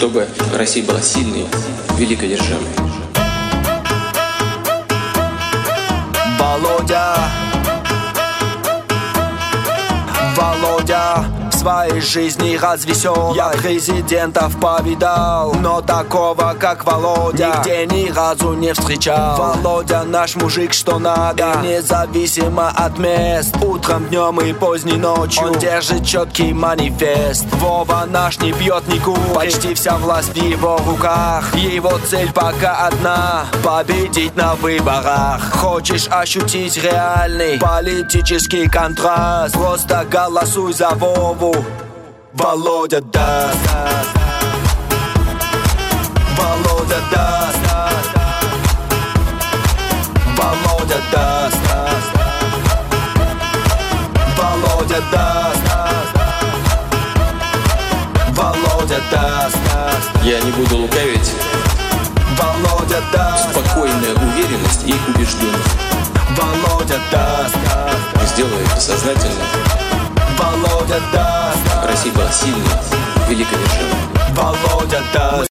чтобы Россия была сильной, великой державой. Володя в своей жизни развеселой. Я президентов повидал, но такого, как Володя, нигде ни разу не встречал. Володя наш мужик, что надо, и независимо от мест. Утром, днем и поздней ночью он держит четкий манифест. Вова наш не пьет, не курит, почти вся власть в его руках. Его цель пока одна — победить на выборах. Хочешь ощутить реальный политический контраст? Просто голосуй за Вову. Володя даст. Володя даст. Володя даст. Володя даст. Володя даст. Я не буду лукавить. Володя даст. Спокойная уверенность и убежденность. Володя даст. Сделаю это сознательно. Володя даст. Россия была сильной, великой державой. Володя даст.